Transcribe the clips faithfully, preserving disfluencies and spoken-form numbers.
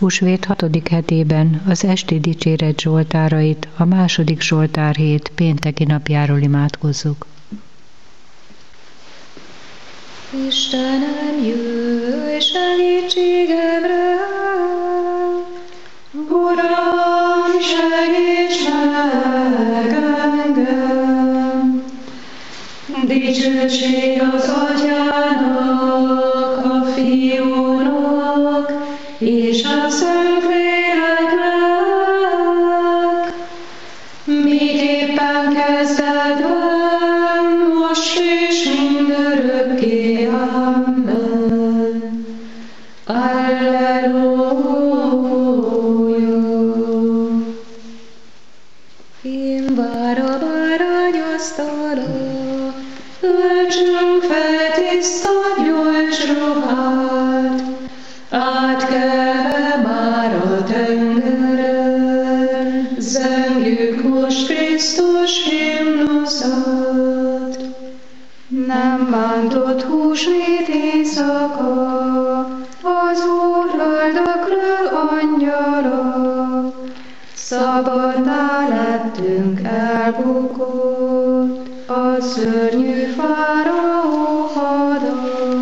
Húsvét hatodik hetében az esti dicséret zsoltárait a második zsoltárhét pénteki napjáról imádkozzuk. Istenem, jöjj segítségemre! Uram, segíts meg engem! Dicsőség az Atyának, a Fiúnak és a Szentléleknek, miképpen kezdetben, most és mindörökké. Amen. Alleluja. Én vár a bárányasztala, öltsünk fel tiszta gyolcs ruhát, átkelve már a tengeren, zengjük most Krisztus himnuszát. Nem bántott húsvét éjszaka, az Úr öldöklő angyala, szabaddá lettünk elbukott a szörnyű fáraó hada.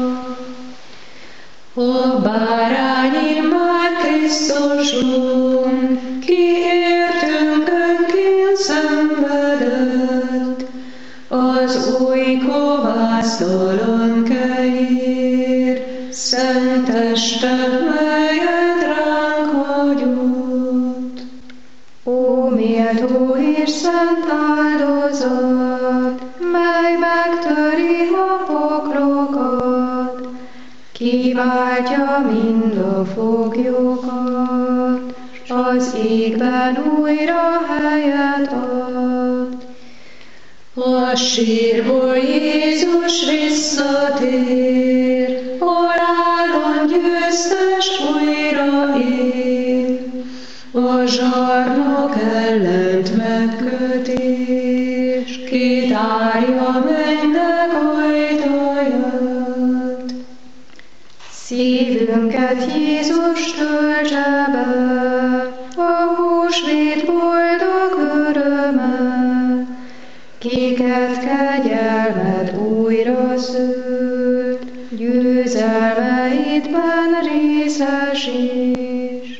A bárány már Krisztusunk, ki értünk önként szenvedett, az új kovásztalan kenyér, szent teste, melyet ránk hagyott. Ó, méltó és szent áldozat, mely megtöri a poklokat, kiváltja mind a foglyokat, s az égben újra helyet ad. A sírból Jézus visszatér, halálon győztes újra él, a zsarnok ellent megkötés, kitárja mennek ajtaját. Szívünket Jézus töltse be, a húsvét boldog örömmel, kiket kegyelmed újra szült, győzelmeidben részesítsd.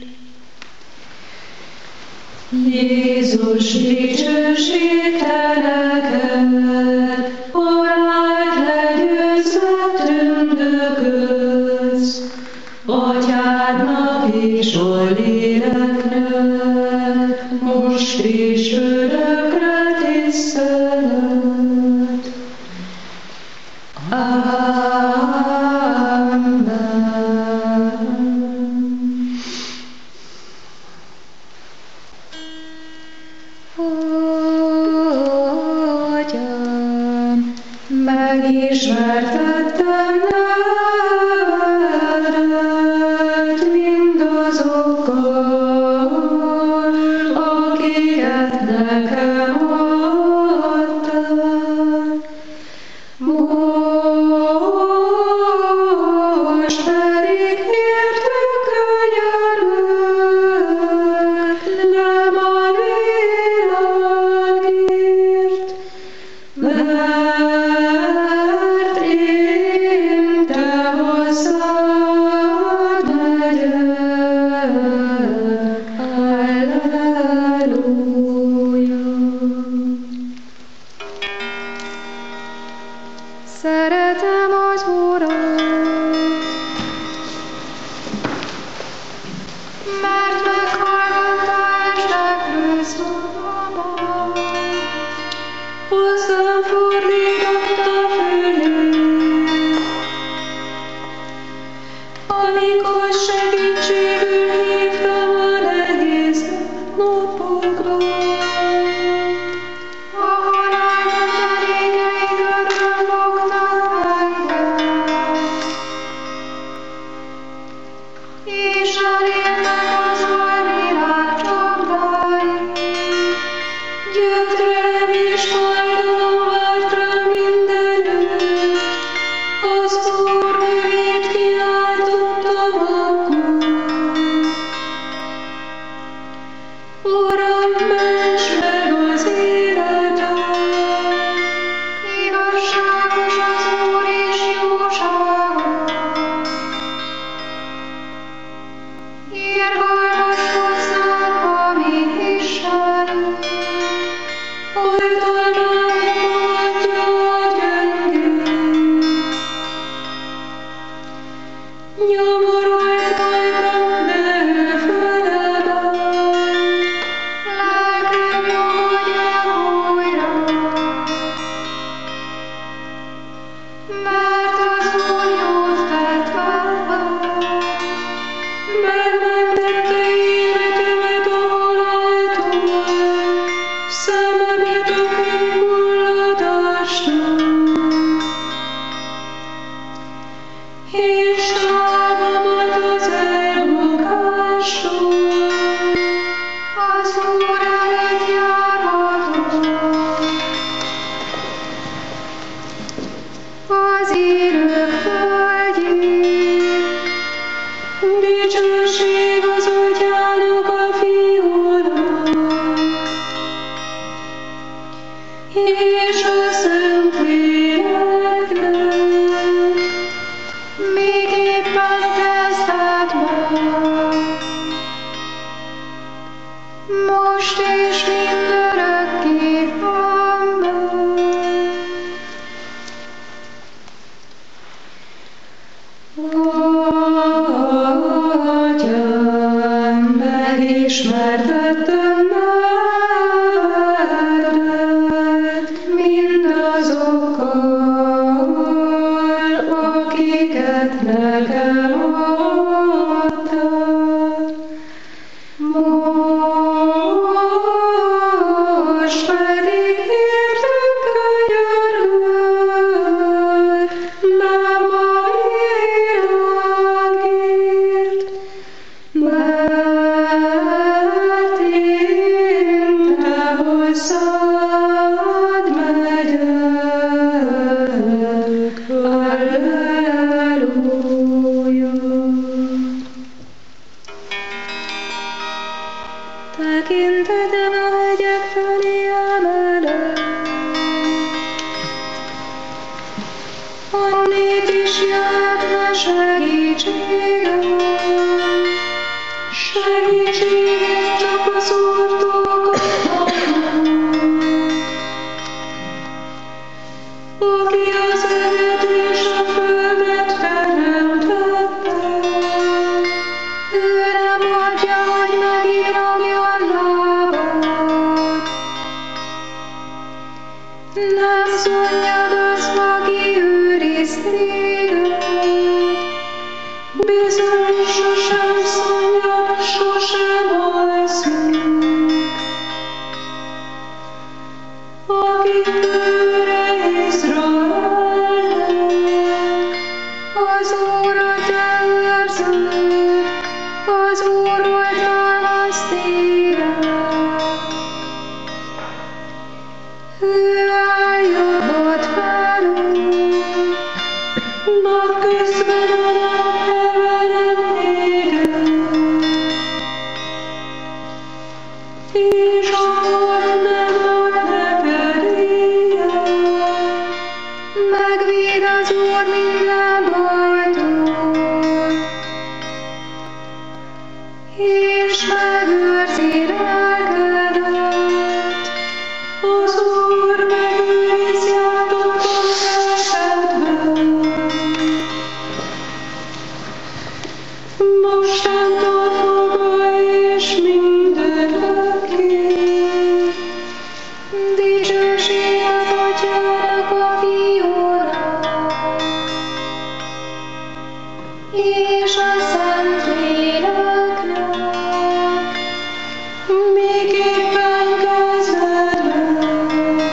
Jézus, dicsőség te neked, halált legyőzve tündökölsz, Atyádnak és a Léleknek, most és örökre tisztelet. Amen. Atyám, megismertettem nevedet mindazokkal, akiket nekem adtál. Most pedig értük könyörgök, nem a világért, mert én te hozzád megyek. Alleluja. Szeretem az Urat, mert meghallgatta esteklő szavamat, hozzám fordította fülét, amikor segítségül hívtam a nehéz napokban. A halálba kerékeid örömfognak engem, és elérnek az oldvilág csapdái. Gyötrelem és fájdalom várt rám mindenütt, az Úr nevét kiáltottam akkor, Nyomorolt rajtam, de ő fölebben. Lelkem nyugodj meg újra, mert az Úr jót tett velem. Megmentette életemet a haláltól, szememet a kínhullatásnak. És lábamat az elbukásról, az Úr előtt járhatok. Az élők földjén, dicsőség az Atyának, a Fiúnak, és a Szentléleknek, még éppen kezdetben, most és mindörökké. Amen. Atyám, megismertettem nevedet mindazokkal, akiket nekem adtál. Most pedig értük könyörgöd, nem a világért, mert én te hozzád megyek. Alleluja. Tekintetem a hegyek felé emelem, honnét is jöhetne segítségem. Segítségem csak az Úrtól kaphatom, aki az eget és a földet teremtette. Ő nem hagyja, hogy megirramjon lábad. Nem szunnyad az, aki őriz téged. Bizony sosem szunnyad, sosem alszik. Aki őre Izraelnek, az Úrat őrzött, az Úrról támaszt téged. Ő álljogat velünk, napközben a nap hevelem téged, és a hold nem ad neked éjjel. Megvéd az Úr minden bajtól, és megőrzi lelkedet. Az Úr megőriz játokat életedben. Mostantól fogva és mindörökké. Dicsőség az Atyának, a Fiúnak, és a Szentléleknek, miképpen kezdetben,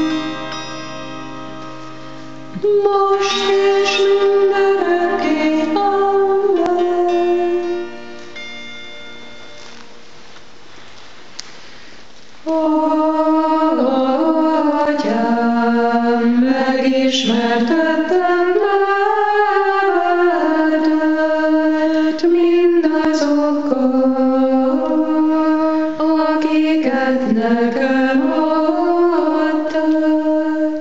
most és mindörökké. Amen. Atyám, megismertettem nevedet mindazokkal, akiket nekem adtál.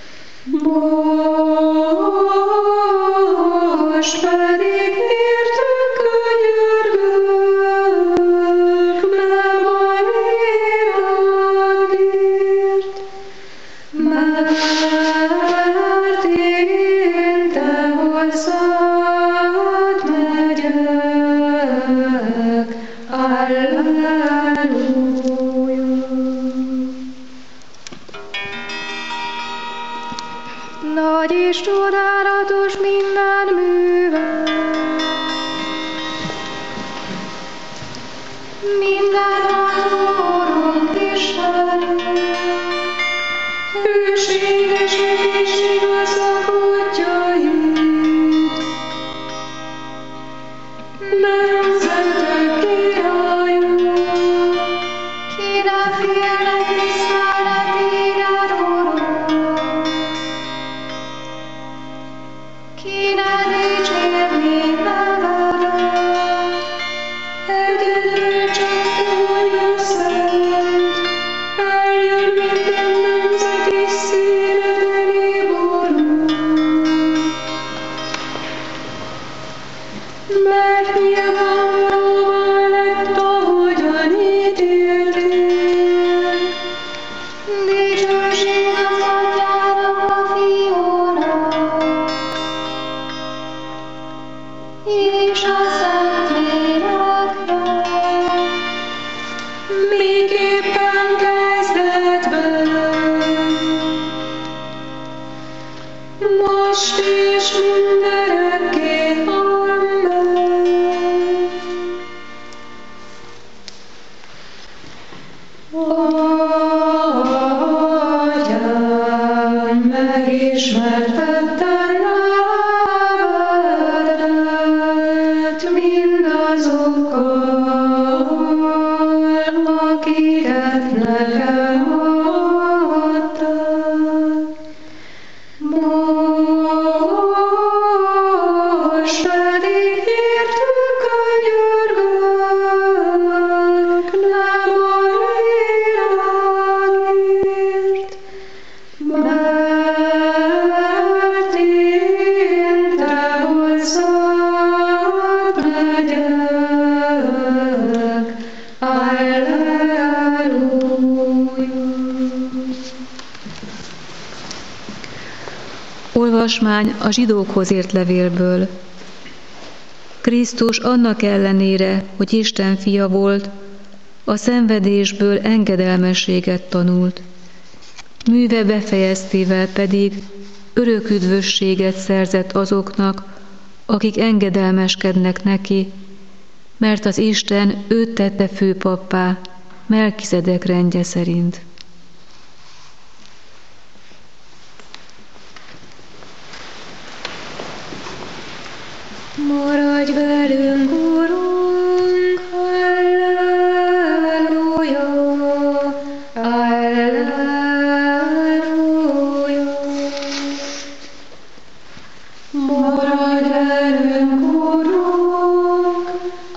Most pedig értük könyörgök, nem a világért, mert én te hozzád megyek. nemzetek királya, kire félnek tiszteletéred, Urunk, kire dicsérni nevedet, egyedül csak te vagy a szent, eljön minden nemzet és színed elé borul. Mert nyilvánvalóvá lett, ahogyan ítéltél. dicsőség az Atyának, a Fiúnak, és a Szentléleknek, Miképpen kezdetben, most és mindörökké, amen. Atyám, megismertettem nevedet mindazokkal, akiket nekem adtál. Most pedig értük könyörgök, nem a világért, mert én te hozzád megyek. Alleluja. Olvasmány a zsidókhoz írt levélből. Krisztus annak ellenére, hogy Isten fia volt, a szenvedésből engedelmességet tanult. Műve befejeztével pedig örök üdvösséget szerzett azoknak, akik engedelmeskednek neki, mert az Isten őt tette főpappá, Melkisedek rendje szerint. Maradj velünk, Urunk, Alleluja, Alleluja. Maradj velünk, Urunk,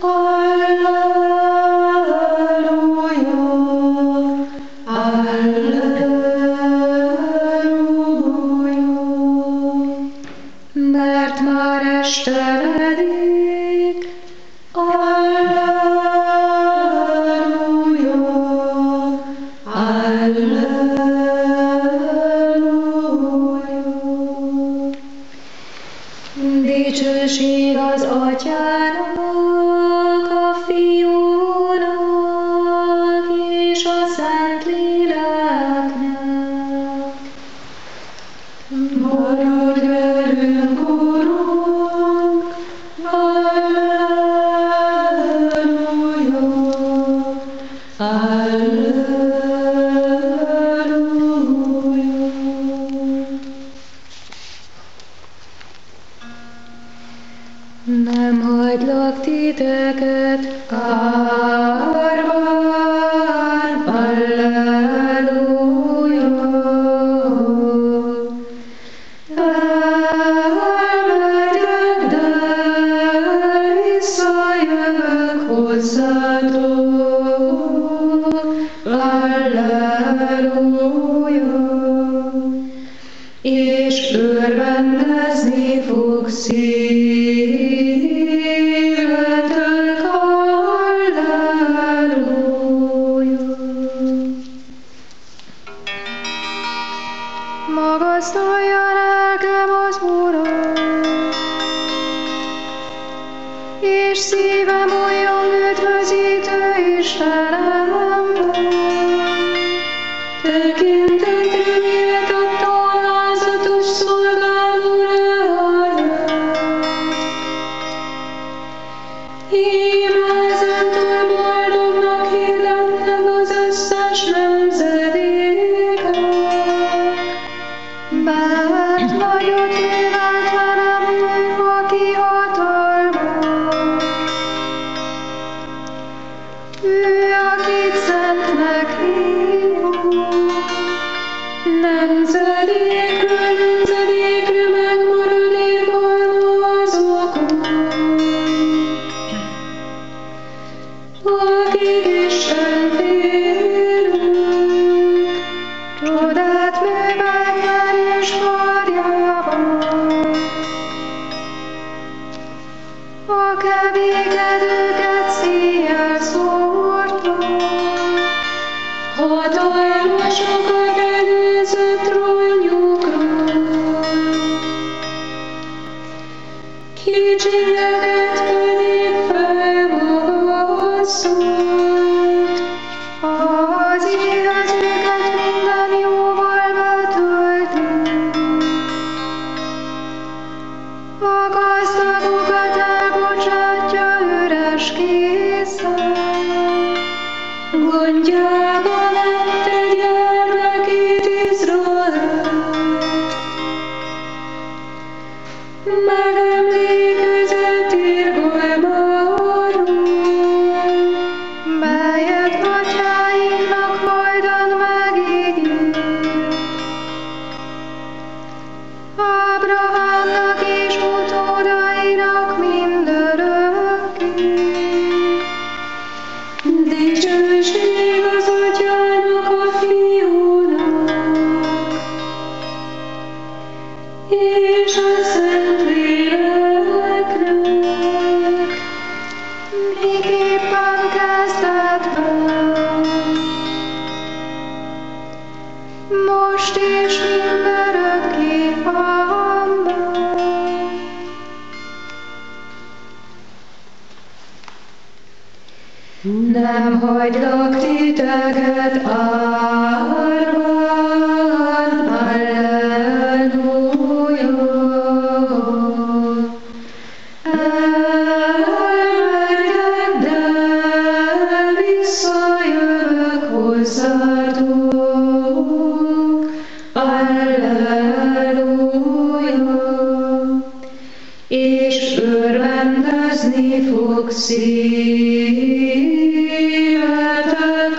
Alleluja, Alleluja. Mert már esteledik, Alleluja, Alleluja. Dicsőség az Atyának, a Fiúnak és a Szentléleknek. Maradj velünk, Urunk, Alleluja, Alleluja. Nem hagylak titeket árván, Alleluja. Elmegyek, de visszajövök hozzátok, Alleluja. És örvendezni fog szívetek, Alleluja. Magasztalja lelkem az Urat, és szívem olyan üdvözítő Istenemben. Tekintetre méltató alázatos szolgáló leányát. Íme ezentől boldognak hirdetnek az összes nemzedékek. Mert nagyot művelt velem ő, aki hatalmas, véged őket széjjel szórta. Hatalmasokat előzött trónjukról, kicsinyeket pedig felmagasszott. Az élet őket minden jóval betölti. A gazdagokat elbocsátja üres készen. Gondjába vette gyermekét Izraelt, megemlékezett irgalmáról, Melyet atyáinknak hajdan megígért. Ábrahámnak és utódainak mindörökké. dicsőség az Atyának, a Fiúnak, és a Szentléleknek, Miképpen kezdetben, most és mindörökké. Amen. Nem hagylak titeket árván, Alleluja. Elmegyek, de visszajövök hozzátok, Alleluja. És örvendezni fog szívetek,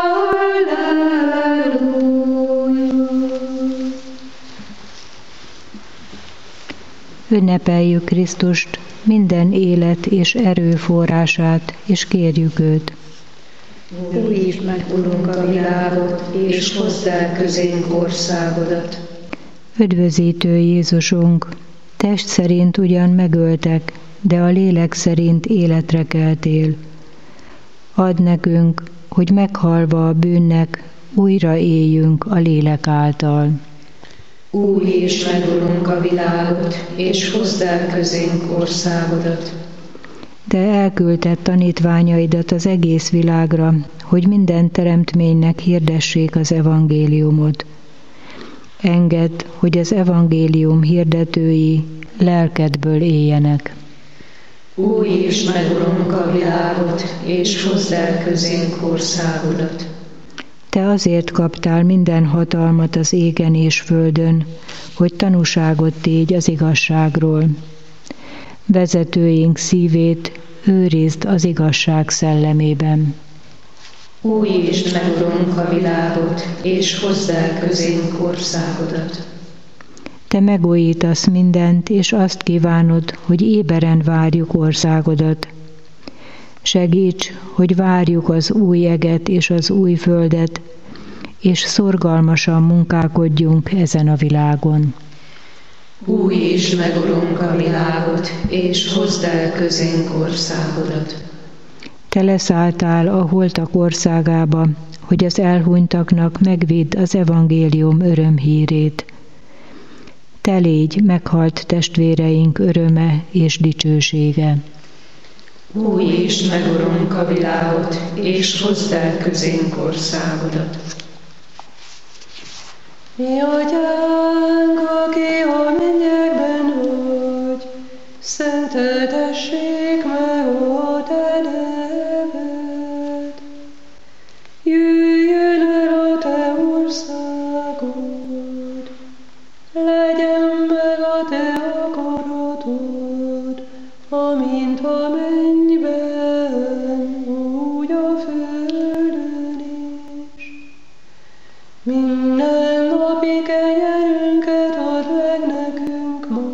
Alleluja. Ünnepeljük Krisztust, minden élet és erő forrását, és kérjük őt. Újítsd meg, Urunk, a világot, és hozd el közénk országodat. Üdvözítő Jézusunk, test szerint ugyan megöltek, de a lélek szerint életre keltél. Add nekünk, hogy meghalva a bűnnek, újra éljünk a lélek által. Újítsd meg, Urunk, a világot, és hozd el közénk országodat. Te elküldted tanítványaidat az egész világra, hogy minden teremtménynek hirdessék az evangéliumot. Engedd, hogy az evangélium hirdetői lelkedből éljenek. Újítsd meg, Urunk, a világot, és hozd el közénk országodat. Te azért kaptál minden hatalmat az égen és földön, hogy tanúságot tégy az igazságról. Vezetőink szívét őrizd az igazság szellemében. Újítsd meg, Urunk, a világot, és hozd el közénk országodat. Te megújítasz mindent, és azt kívánod, hogy éberen várjuk országodat. Segíts, hogy várjuk az új eget és az új földet, és szorgalmasan munkálkodjunk ezen a világon. Újítsd meg, Urunk, a világot, és hozd el közénk országodat. Te leszálltál a holtak országába, hogy az elhunytaknak megvidd az evangélium örömhírét. Te légy meghalt testvéreink öröme és dicsősége. Újítsd meg, Urunk, a világot, és hozd el közénk országodat. Mi Atyánk, aki a mennyekben vagy, szenteltessék meg a te neved. Jöjjön el a te országod, legyen meg a te akaratod, amint a mennyben, úgy a földön is. Minden napi kenyerünket add meg nekünk ma,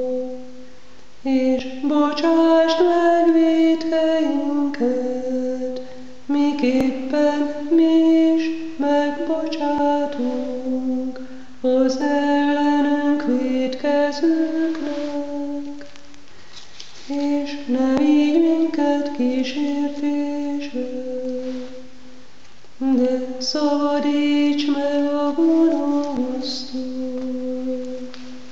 és bocsásd meg vétkeinket, miképpen mi is megbocsátunk az ellenünk vétkezőknek. És ne vigy minket kísértésre, de szabadíts meg a gonosztól.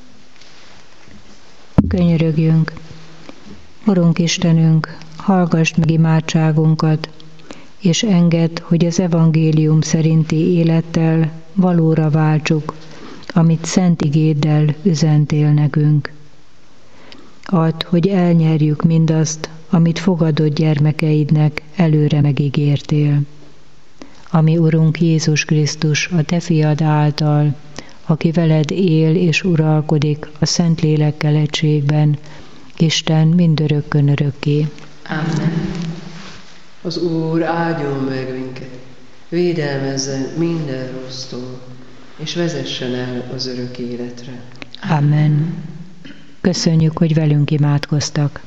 Könyörögjünk! Urunk Istenünk, hallgassd meg imádságunkat, és engedd, hogy az evangélium szerinti élettel valóra váltsuk, amit szent igéddel üzentél nekünk. Add, hogy elnyerjük mindazt, amit fogadott gyermekeidnek előre megígértél. Ami Urunk Jézus Krisztus, a Te fiad által, aki veled él és uralkodik a Szentlélekkel egységben, Isten mindörökkön örökké. Amen. Az Úr áldjon meg minket, védelmezzen minden rossztól, és vezessen el az örök életre. Amen. Köszönjük, hogy velünk imádkoztak.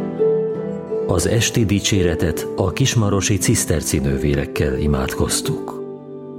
Az esti dicséretet a kismarosi ciszterci nővérekkel imádkoztuk.